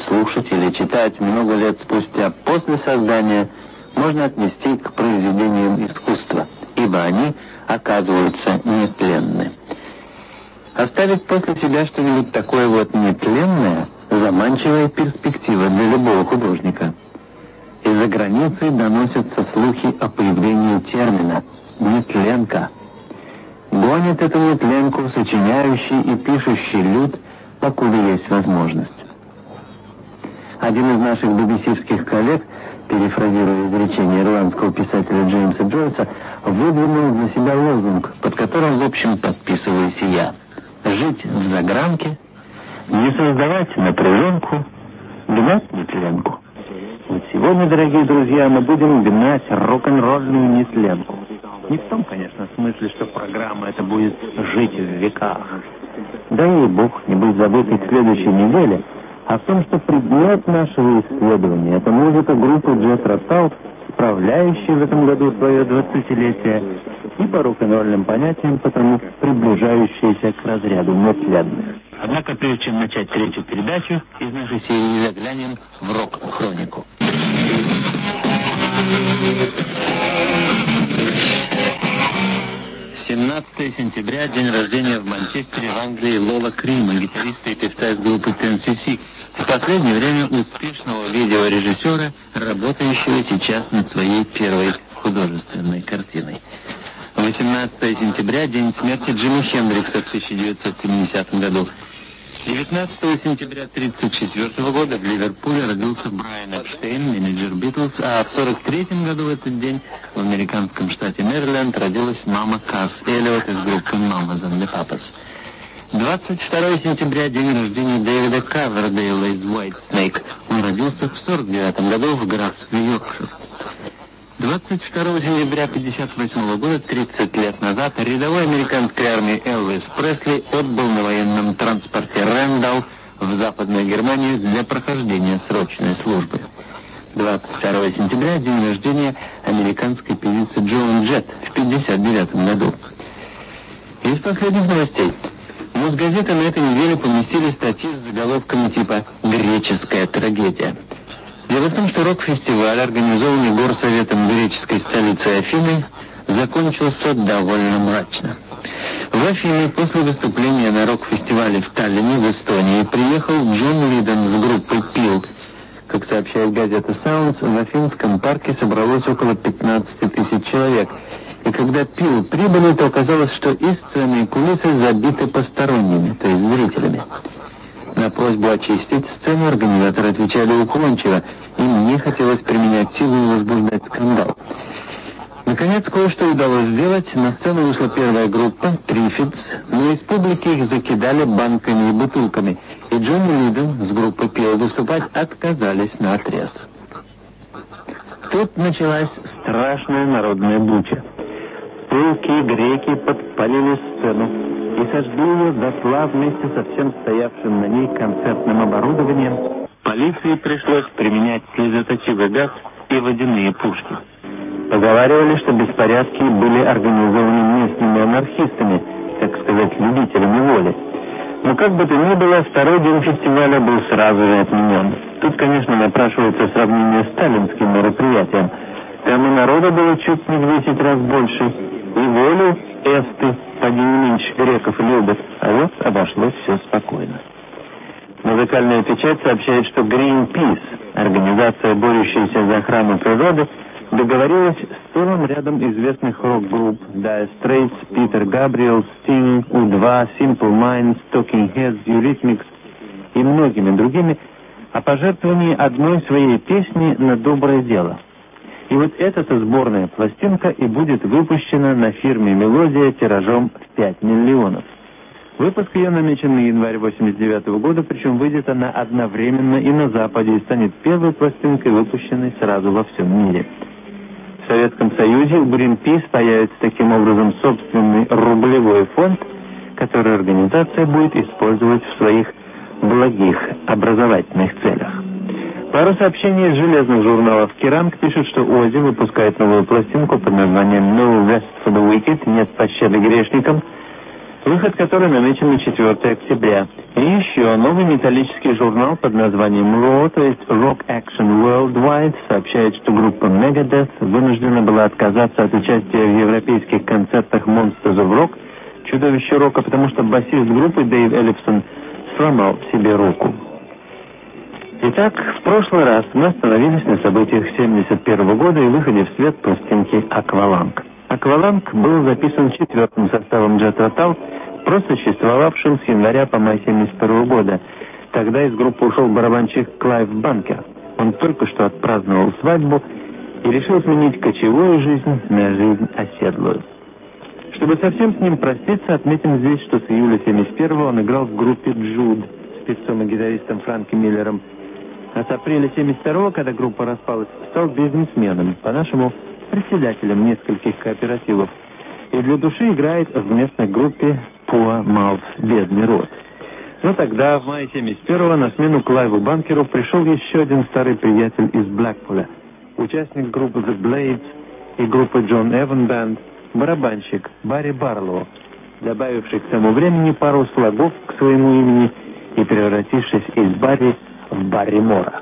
слушать или читать много лет спустя после создания, можно отнести к произведениям искусства, ибо они оказываются нетленны. Оставить после себя что-нибудь такое вот нетленное – заманчивая перспектива для любого художника. Из-за границы доносятся слухи о появлении термина «нетленка». Гонит эту нетленку сочиняющий и пишущий люд, покуда есть возможность. Один из наших BBC-ских коллег, перефразируя изречение ирландского писателя Джеймса Джойса, выдвинул для себя лозунг, под которым, в общем, подписываюсь и я. Жить в загранке, не создавать напряженку, гнать нетленку. Вот сегодня, дорогие друзья, мы будем гнать рок-н-ролльную нетленку. Не в том, конечно, смысле, что программа эта будет жить в веках. Да и бог не будет забытой к следующей неделе, а в том, что предмет нашего исследования — это музыка группы Jethro Tull, справляющая в этом году свое 20-летие, и по рок-н-ролльным понятиям, потому приближающаяся к разряду нетленных. Однако, прежде чем начать третью передачу из нашей серии, заглянем в рок-хронику. 17 сентября, день рождения в Манчестере, в Англии, Лола Крима, гитариста и певца из группы Ten cc, в последнее время успешного видеорежиссера, работающего сейчас над своей первой художественной картиной. 18 сентября, день смерти Джимми Хендрикса в 1970 году. 19 сентября 1934 года в Ливерпуле родился Брайан Эпштейн, менеджер Битлз, а в 1943 году в этот день в американском штате Мэриленд родилась мама Касс Эллиот из группы Mamas and the Papas. 22 сентября день рождения Дэвида Ковердейла из White Snake. Он родился в 1949 году в графстве Йоркшир. 22 сентября 1958 года, 30 лет назад, рядовой американской армии Элвис Пресли отбыл на военном транспорте «Рэндалл» в Западную Германию для прохождения срочной службы. 22 сентября день рождения американской певицы Джоан Джетт в 1959 году. Из последних новостей. Мосгазеты на этой неделе поместили статьи с заголовками типа «Греческая трагедия». Дело в том, что рок-фестиваль, организованный горсоветом греческой столицы Афины, закончился довольно мрачно. В Афины после выступления на рок-фестивале в Таллине, в Эстонии, приехал Джон Лиден с группой «Пил». Как сообщает газета «Саундс», в Афинском парке собралось около 15 тысяч человек. И когда «Пил» прибыли, то оказалось, что и сцены, и кулисы забиты посторонними, то есть зрителями. На просьбу очистить сцену организаторы отвечали уклончиво, им не хотелось применять силу и возбуждать скандал. Наконец, кое-что удалось сделать. На сцену вышла первая группа, Трифидс, но из публики их закидали банками и бутылками, и Джон Лиден с группой «Пил» выступать отказались наотрез. Тут началась страшная народная буча. Пылкие греки подпалили сцену и сожгли ее дотла вместе со всем стоявшим на ней концертным оборудованием. Полиции пришлось применять слезоточивый газ и водяные пушки. Поговаривали, что беспорядки были организованы местными анархистами, так сказать, любителями воли. Но как бы то ни было, второй день фестиваля был сразу же отменен. Тут, конечно, напрашивается сравнение с сталинским мероприятием. Там и народа было чуть не в 10 раз больше, и волю эсты, поди не меньше греков любят, а вот обошлось все спокойно. Музыкальная печать сообщает, что Greenpeace, организация, борющаяся за охрану природы, договорилась с целым рядом известных рок-групп Dire Straits, Peter Gabriel, Sting, U2, Simple Minds, Talking Heads, Eurythmics и многими другими о пожертвовании одной своей песни на доброе дело. И вот эта-то сборная пластинка и будет выпущена на фирме «Мелодия» тиражом в 5 миллионов. Выпуск ее намечен на январь 1989 года, причем выйдет она одновременно и на Западе и станет первой пластинкой, выпущенной сразу во всем мире. В Советском Союзе у Greenpeace появится таким образом собственный рублевой фонд, который организация будет использовать в своих благих образовательных целях. Пару сообщений из железных журналов. Керанг пишет, что Оззи выпускает новую пластинку под названием «No Rest for the Wicked», «Нет пощады грешникам». выход которой намечен на 4 октября. И еще новый металлический журнал под названием RAW, то есть Rock Action Worldwide, сообщает, что группа Megadeth вынуждена была отказаться от участия в европейских концертах Monsters of Rock, чудовище рока, потому что басист группы Дэйв Эллифсон сломал себе руку. Итак, в прошлый раз мы остановились на событиях 1971 года и выходе в свет пластинки «Акваланг». «Акваланг» был записан 4-м составом Jethro Tull, просуществовавшим с января по май 1971 года. Тогда из группы ушел барабанщик Клайв Банкер. Он только что отпраздновал свадьбу и решил сменить кочевую жизнь на жизнь оседлую. Чтобы совсем с ним проститься, отметим здесь, что с июля 1971 он играл в группе «Джуд» с певцом и гитаристом Франки Миллером. А с апреля 1972, когда группа распалась, стал бизнесменом, по-нашему, председателем нескольких кооперативов. И для души играет в местной группе «Poor Mouth» — «Бедный рот». Но тогда, в мае 1971-го, на смену Клайву Банкеру пришел еще один старый приятель из Блэкпуля, участник группы The Blades и группы John Evan Band, барабанщик Барри Барлоу, добавивший к тому времени пару слогов к своему имени и превратившись из Барри в Барри Мора.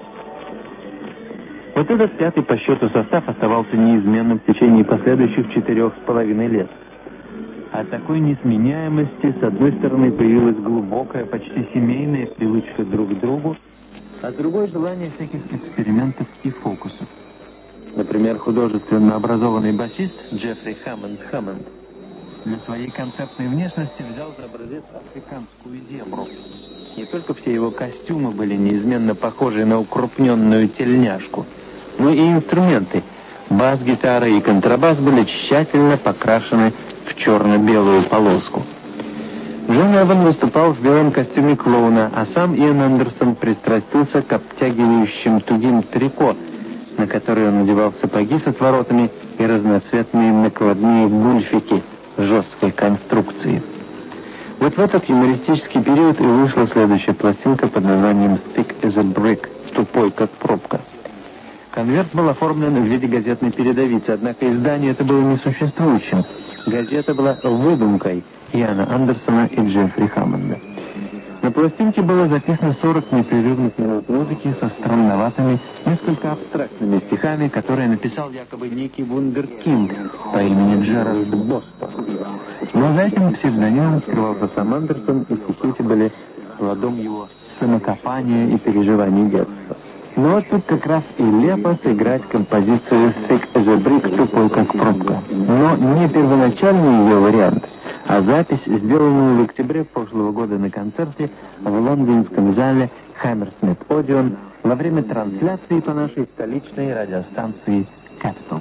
Вот этот 5-й по счету состав оставался неизменным в течение последующих 4,5 лет. От такой несменяемости, с одной стороны, появилась глубокая, почти семейная привычка друг к другу, а с другой — желание всяких экспериментов и фокусов. Например, художественно образованный басист Джеффри Хаммонд для своей концертной внешности взял за образец африканскую зебру. Не только все его костюмы были неизменно похожи на укрупненную тельняшку, но и инструменты. Бас, гитара и контрабас были тщательно покрашены в черно-белую полоску. Джон Эван выступал в белом костюме клоуна, а сам Иэн Андерсон пристрастился к обтягивающим тугим трико, на которые он надевал сапоги с отворотами и разноцветные накладные гульфики жесткой конструкции. Вот в этот юмористический период и вышла следующая пластинка под названием «Thick as a Brick» — «Тупой как пробка». Конверт был оформлен в виде газетной передовицы, однако издание это было несуществующим. Газета была выдумкой Иэна Андерсона и Джеффри Хаммонда. На пластинке было записано 40 непрерывных минут музыки со странноватыми, несколько абстрактными стихами, которые написал якобы некий вундеркинд по имени Джеральд Бостон. Но за этим псевдонимом скрывался сам Андерсон, и стихи эти были плодом его самокопания и переживаний детства. Но вот тут как раз и лепо сыграть композицию «Thick as a Brick» — «Тупой как пробка». Но не первоначальный ее вариант, а запись, сделанную в октябре прошлого года на концерте в лондонском зале Hammersmith Odeon во время трансляции по нашей столичной радиостанции Capital.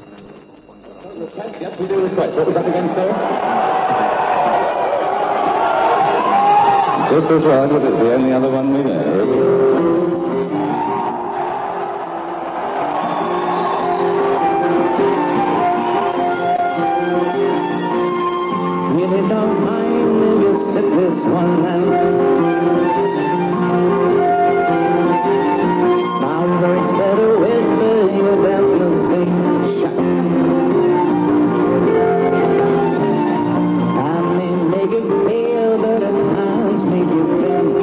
Just as right, but it's the only other one we've heard. Really don't mind if you sit this one out. Now there's better whisper your deafness thing shut. I may make it feel, but at times make you think.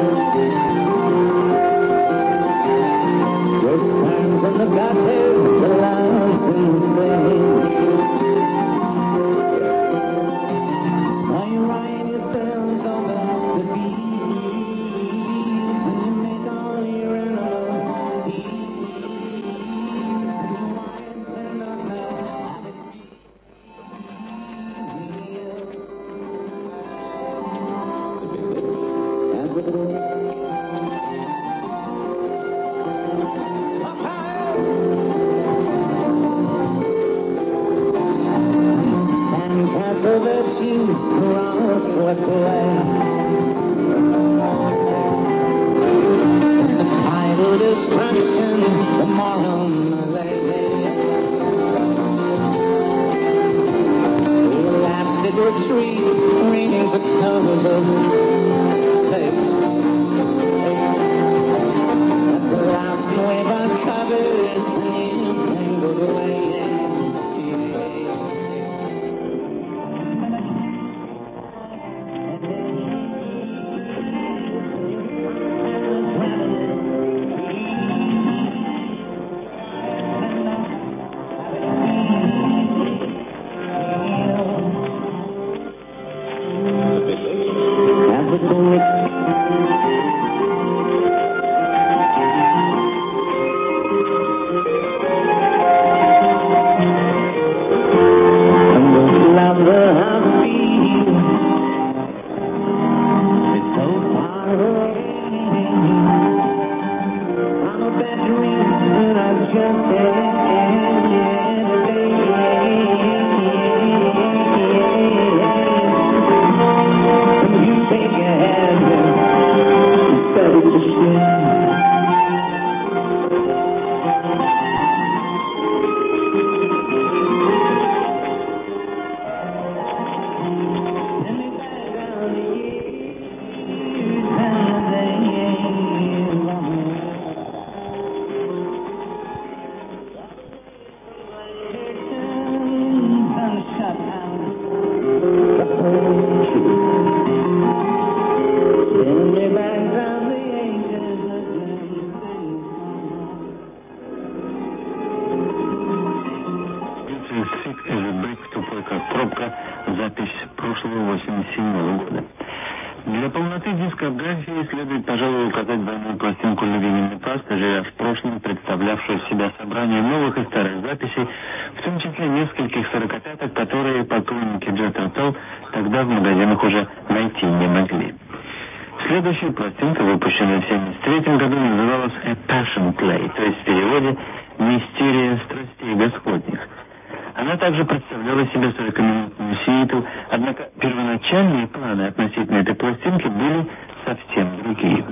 Just turns in the gutter, the love's insane. Запись прошлого 87 года. Для полноты дискографии следует, пожалуй, указать двойную пластинку «Любимый пастырь», в прошлом представлявшую в себя собрание новых и старых записей, в том числе нескольких сорокопяток, которые поклонники Джethro Tull тогда в магазинах уже найти не могли. Следующая пластинка, выпущенная в 1973 году, называлась «A Passion Play», то есть в переводе «Мистерия страстей Господних». Она также представляла себе 40-минутную сюиту, однако первоначальные планы относительно этой пластинки были совсем другие.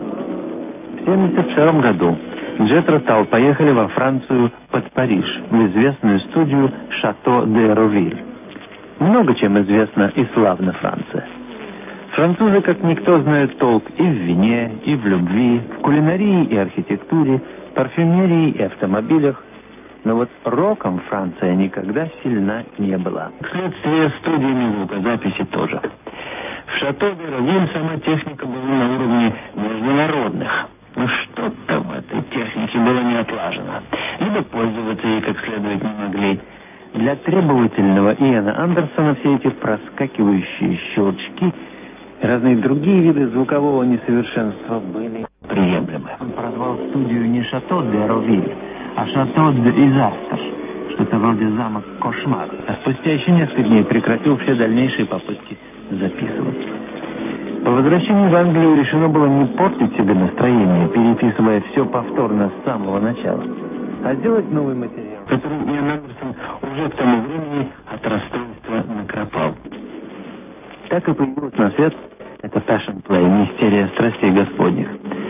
В 1972 году Джethro Tull поехали во Францию под Париж, в известную студию «Шато де Ровиль». Много чем известна и славна Франция. Французы, как никто, знают толк и в вине, и в любви, в кулинарии и архитектуре, парфюмерии и автомобилях. Но вот роком Франция никогда сильна не была. Вследствие студиями звукозаписи тоже. В «Шато де Ровиль» сама техника была на уровне международных. Но что-то в этой технике было не отлажено. Либо пользоваться ей как следует не могли. Для требовательного Иэна Андерсона все эти проскакивающие щелчки и разные другие виды звукового несовершенства были приемлемы. Он прозвал студию не «Шато де Ровиль», а «Шато де Изастер», что-то вроде замок Кошмар. А спустя еще несколько дней прекратил все дальнейшие попытки записывать. По возвращении в Англию решено было не портить себе настроение, переписывая все повторно с самого начала, а сделать новый материал, который Иэн Андерсон уже к тому времени от расстройства накропал. Так и появилась на свет эта Passion Play, «Мистерия страстей Господних».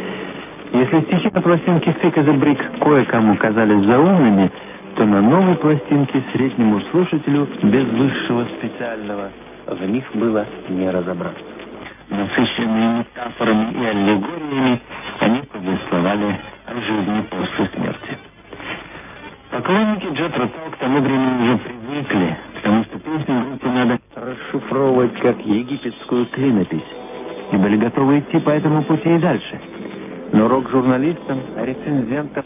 Если стихи на пластинке «Thick as a Brick» кое-кому казались заумными, то на новой пластинке среднему слушателю без высшего специального в них было не разобраться. Насыщенные метафорами и аллегориями, они повествовали о жизни после смерти. Поклонники Джethro Tull к тому времени уже привыкли, потому что песни группы надо расшифровывать как египетскую клинопись, и были готовы идти по этому пути и дальше. Но рок-журналистам, рецензентам,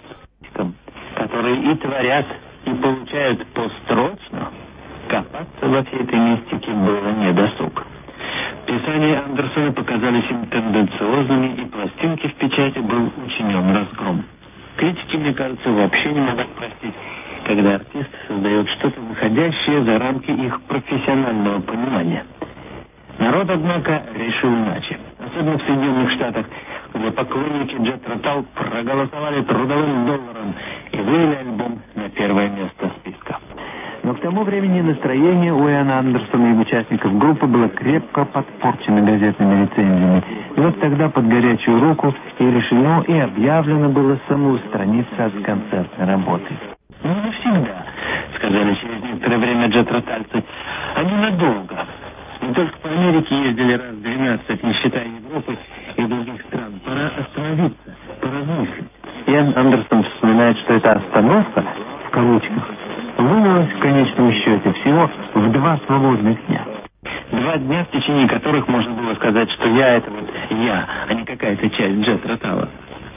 которые и творят, и получают построчно, копаться во всей этой мистике было недосуг. Писания Андерсона показались им тенденциозными, и пластинки в печати был учинен разгром. Критики, мне кажется, вообще не могут простить, когда артист создает что-то выходящее за рамки их профессионального понимания. Народ, однако, решил иначе. Особенно в Соединенных Штатах, где поклонники Джethro Tull проголосовали трудовым долларом и вывели альбом на первое место списка. Но к тому времени настроение у Иэна Андерсона и участников группы было крепко подпорчено газетными рецензиями. И вот тогда под горячую руку и решено, и объявлено было самоустраниться от концертной работы. «Ну, навсегда», — сказали через некоторое время Джethро-тальцы, — «они надолго. Мы только по Америке ездили раз в 12, не считая Европы и других стран. Пора остановиться, поразмыслить». Иэн Андерсон вспоминает, что эта остановка, в кавычках, вылилась в конечном счете всего в 2 свободных дня. 2 дня, в течение которых можно было сказать, что я — это вот я, а не какая-то часть Джethro Tull.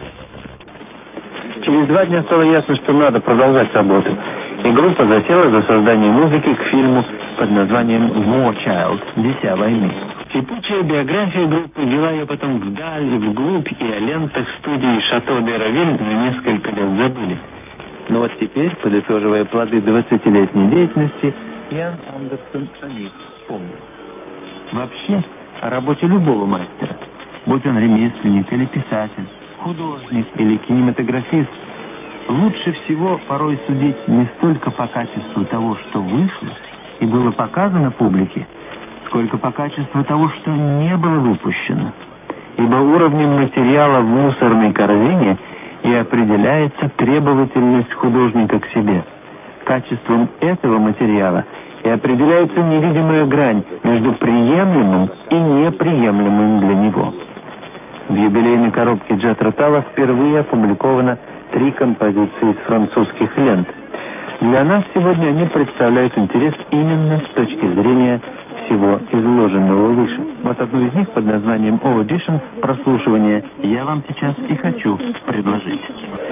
Через 2 дня стало ясно, что надо продолжать работу, и группа засела за создание музыки к фильму под названием «War Child» — «Дитя войны». Кипучая биография группы вела ее потом вдаль и вглубь, и о лентах студии «Шато де Ровиль» на несколько лет забыли. Но вот теперь, подытоживая плоды 20-летней деятельности, Иэн Андерсон о них вспомнил. Вообще, о работе любого мастера, будь он ремесленник или писатель, художник или кинематографист, Лучше всего порой судить не столько по качеству того, что вышло и было показано публике, сколько по качеству того, что не было выпущено. Ибо уровнем материала в мусорной корзине и определяется требовательность художника к себе. Качеством этого материала и определяется невидимая грань между приемлемым и неприемлемым для него. В юбилейной коробке Джет Ротала впервые опубликовано 3 композиции из французских лент. Для нас сегодня они представляют интерес именно с точки зрения всего изложенного выше. Вот одну из них под названием «Audition» прослушивание я вам сейчас и хочу предложить.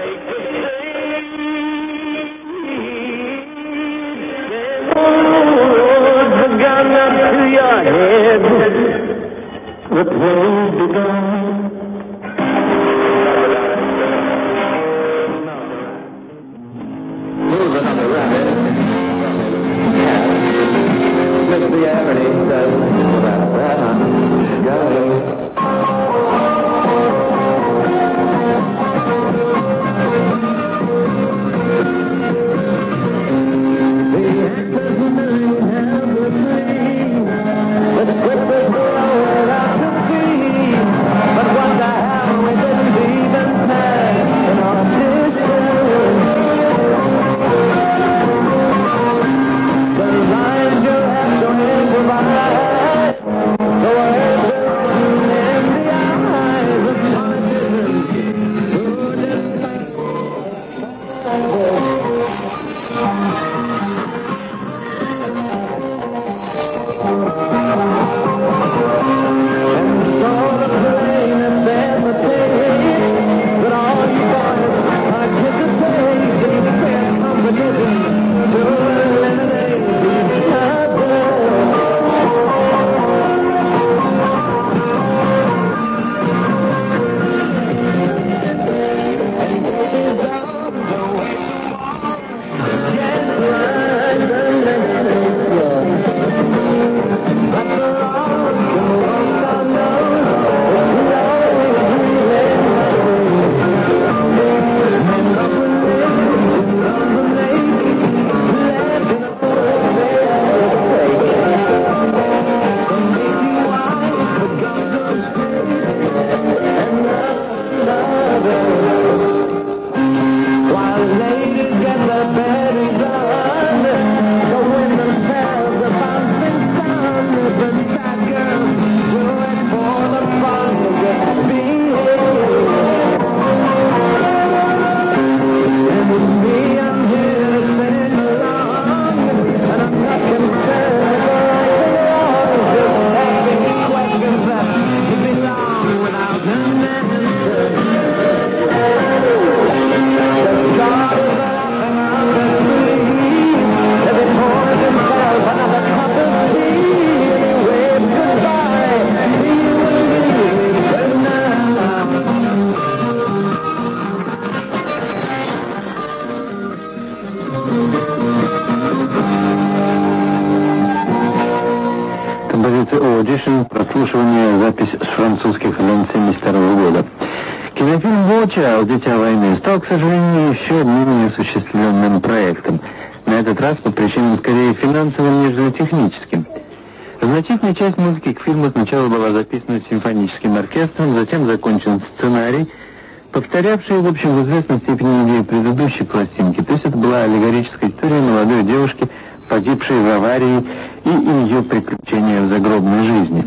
Audition, прослушивание, запись с французских лент 1972 года. Кинофильм «Watch Дитя войны» стал, к сожалению, еще одним неосуществленным проектом. На этот раз по причинам скорее финансовым, нежели техническим. Значительная часть музыки к фильму сначала была записана симфоническим оркестром, затем закончен сценарий, повторявший, в общем, в известной степени идею предыдущей пластинки. То есть это была аллегорическая история молодой девушки, погибшей в аварии, и ее приключения в загробной жизни.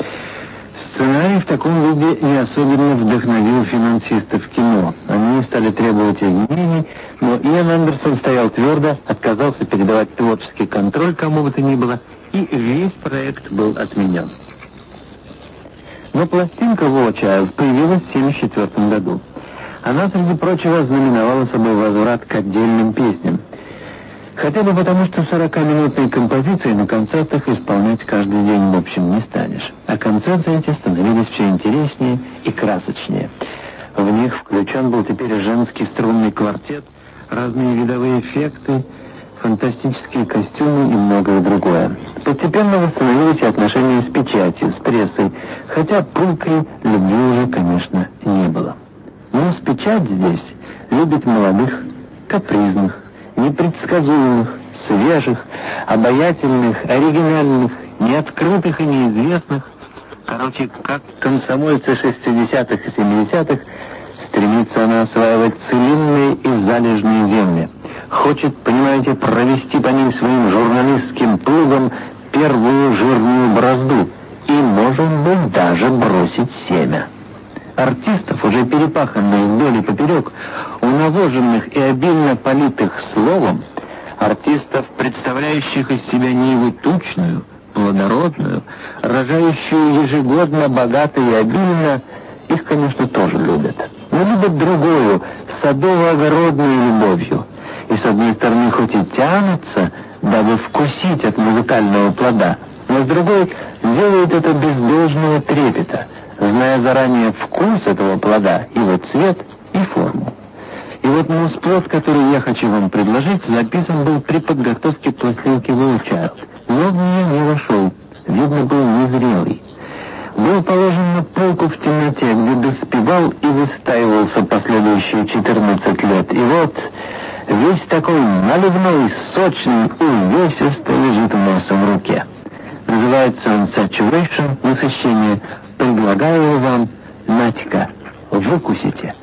Сценарий в таком виде не особенно вдохновил финансистов кино. Они стали требовать изменений, но Иэн Андерсон стоял твердо, отказался передавать творческий контроль кому бы то ни было, и весь проект был отменен. Но пластинка «Watch Child» появилась в 1974 году. Она, среди прочего, знаменовала собой возврат к отдельным песням. Хотя бы потому, что 40-минутные композиции на концертах исполнять каждый день в общем не станешь. А концерты эти становились все интереснее и красочнее. В них включен был теперь женский струнный квартет, разные видовые эффекты, фантастические костюмы и многое другое. Постепенно восстановились и отношения с печатью, с прессой, хотя пылкой любви уже, конечно, не было. Но с печать здесь любит молодых капризных, непредсказуемых, свежих, обаятельных, оригинальных, неоткрытых и неизвестных. Короче, как комсомольцы 60-х и 70-х, стремится она осваивать целинные и залежные земли. Хочет, понимаете, провести по ним своим журналистским плугом первую жирную борозду и, может быть, даже бросить семя. Артистов, уже перепаханных вдоль и поперек, унавоженных и обильно политых словом, артистов, представляющих из себя Ниву тучную, плодородную, рожающую ежегодно богато и обильно, их, конечно, тоже любят. Но любят другую, садово-огородную любовью. И, с одной стороны, хоть и тянутся, дабы вкусить от музыкального плода, но с другой делают это без должного трепета, зная заранее вкус этого плода, его цвет и форму. И вот мусплод, который я хочу вам предложить, записан был при подготовке пластинки «Will Child», но в нее не вошел, видно, был незрелый. Был положен на полку в темноте, где доспевал и выстаивался последующие 14 лет. И вот весь такой наливной, сочный, увесистый лежит у нас в руке. Называется он «Saturation», насыщение. Предлагаю его вам, Натика, выкусите.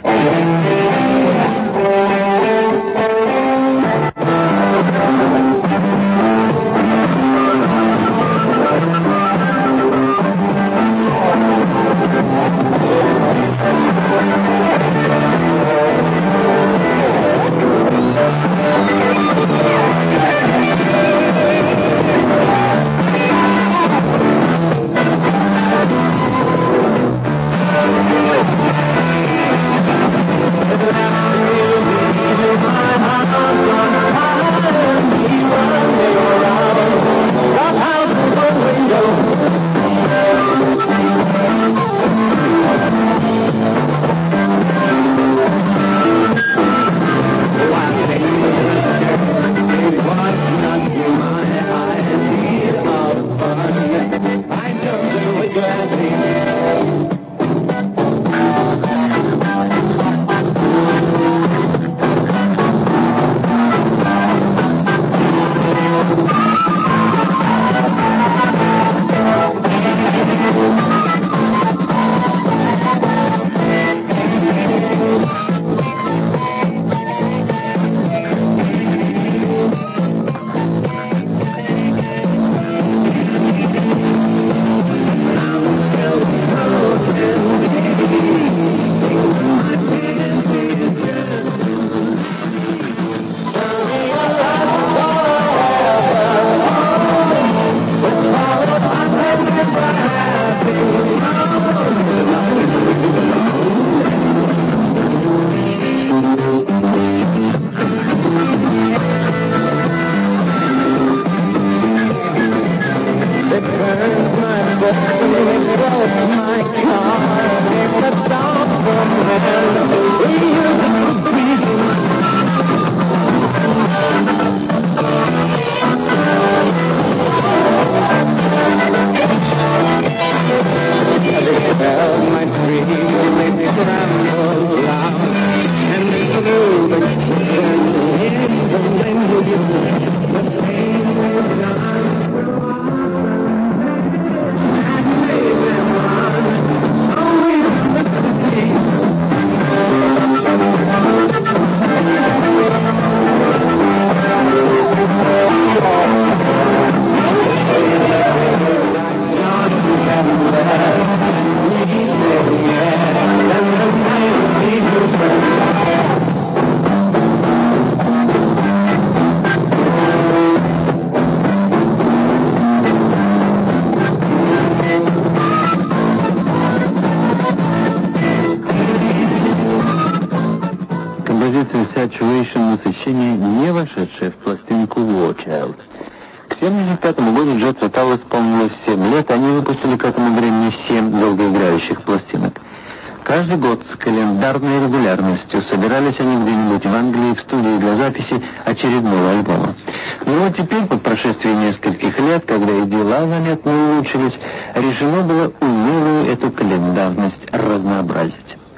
Saturation, насыщение, не вошедшее в пластинку War Child. К 1975 году Jet Total исполнилось 7 лет, они выпустили к этому времени 7 долгоиграющих пластинок. Каждый год с календарной регулярностью собирались они где-нибудь в Англии в студии для записи очередного альбома. Но вот теперь, по прошествии нескольких лет, когда и дела заметно улучшились, решено было умелую эту календарность разнообразить.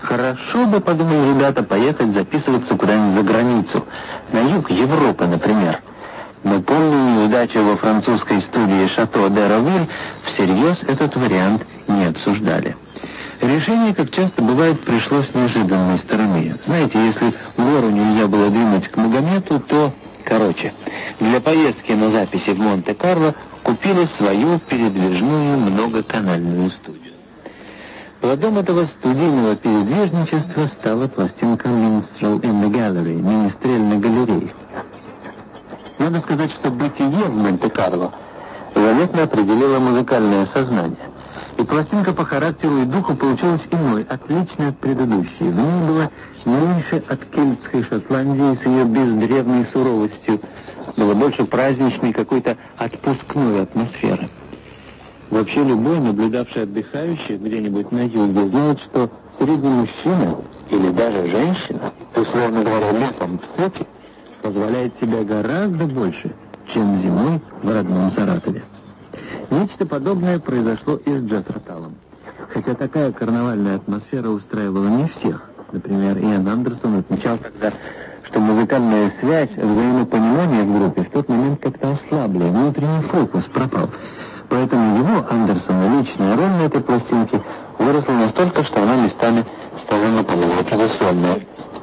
Хорошо бы, подумали ребята, поехать записываться куда-нибудь за границу, на юг Европы, например. Но помня неудачу во французской студии «Шато де Равиль», всерьез этот вариант не обсуждали. Решение, как часто бывает, пришло с неожиданной стороны. Знаете, если гору нельзя было двинуть к Магомету, то, для поездки на записи в Монте-Карло купили свою передвижную многоканальную студию. Плодом этого студийного передвижничества стала пластинка «Minstrel in the Gallery» — «Министрель на галерее». Надо сказать, что бытие в Монте-Карло заметно определило музыкальное сознание. И пластинка по характеру и духу получилась иной, отличной от предыдущей. В ней было не меньше от кельтской Шотландии с ее бездревной суровостью, было больше праздничной какой-то отпускной атмосферы. Вообще любой, наблюдавший отдыхающих где-нибудь на юге, знает, что средний мужчина или даже женщина, условно говоря, летом в цепи, позволяет себе гораздо больше, чем зимой в родном Саратове. Нечто подобное произошло и с джаз-роталом. Хотя такая карнавальная атмосфера устраивала не всех. Например, Иэн Андерсон отмечал тогда, что музыкальная связь, взаимопонимание в группе в тот момент как-то ослабли, внутренний фокус пропал. Поэтому его, Андерсона, личная роль на этой пластинке выросла настолько, что она местами стала напоминать его сольную.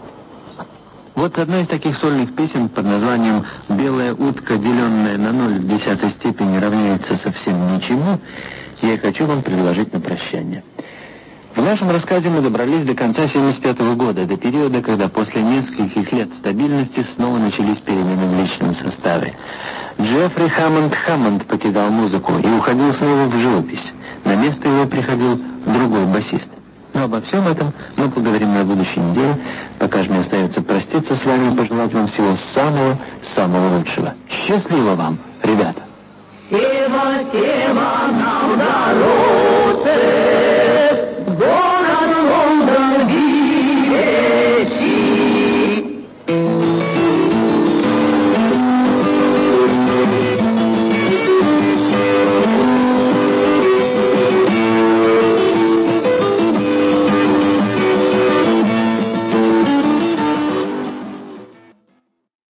Вот одна из таких сольных песен под названием «Белая утка, деленная на 0 в 10 степени, равняется совсем ничему», я хочу вам предложить на прощание. В нашем рассказе мы добрались до конца 1975 года, до периода, когда после нескольких лет стабильности снова начались перемены в личном составе. Джеффри Хаммонд покидал музыку и уходил снова в живопись. На место его приходил другой басист. Но обо всем этом мы поговорим на будущей неделе. Пока же мне остается проститься с вами и пожелать вам всего самого лучшего. Счастливо вам, ребята! Сева, нам дороже!